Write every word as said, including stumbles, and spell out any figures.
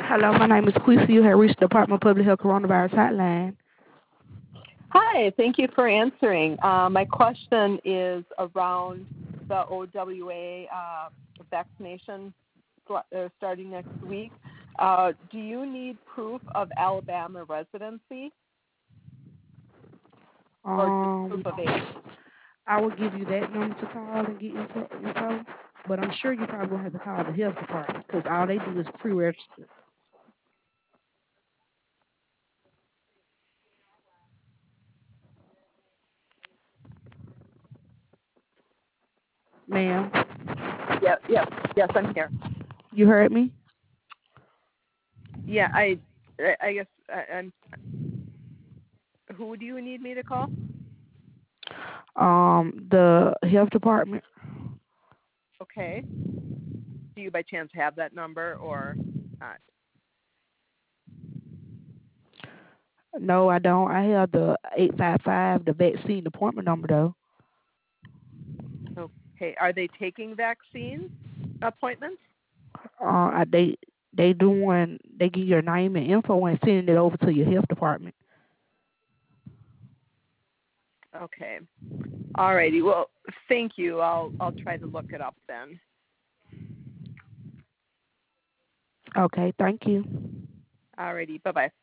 Hello, my name is Queesa. You have reached the Department of Public Health Coronavirus Hotline. Hi, thank you for answering. Uh, my question is around the O W A uh, vaccination sl- uh, starting next week. Uh, do you need proof of Alabama residency or just proof Um, of age? I will give you that number to call and get info, info but I'm sure you probably will have to call the health department because all they do is pre-register. Ma'am, Yeah, yes, yes, I'm here. you heard me? Yeah, I, I I guess I, I'm. Who do you need me to call? Um, the health department. Okay. Do you by chance have that number or not? No, I don't. I have the eight five five, the vaccine appointment number though. Okay. Are they taking vaccine appointments? Uh, I, they they doing they give your name and info and sending it over to your health department. Okay. All righty. Well, thank you. I'll I'll try to look it up then. Okay, thank you. All righty. Bye bye.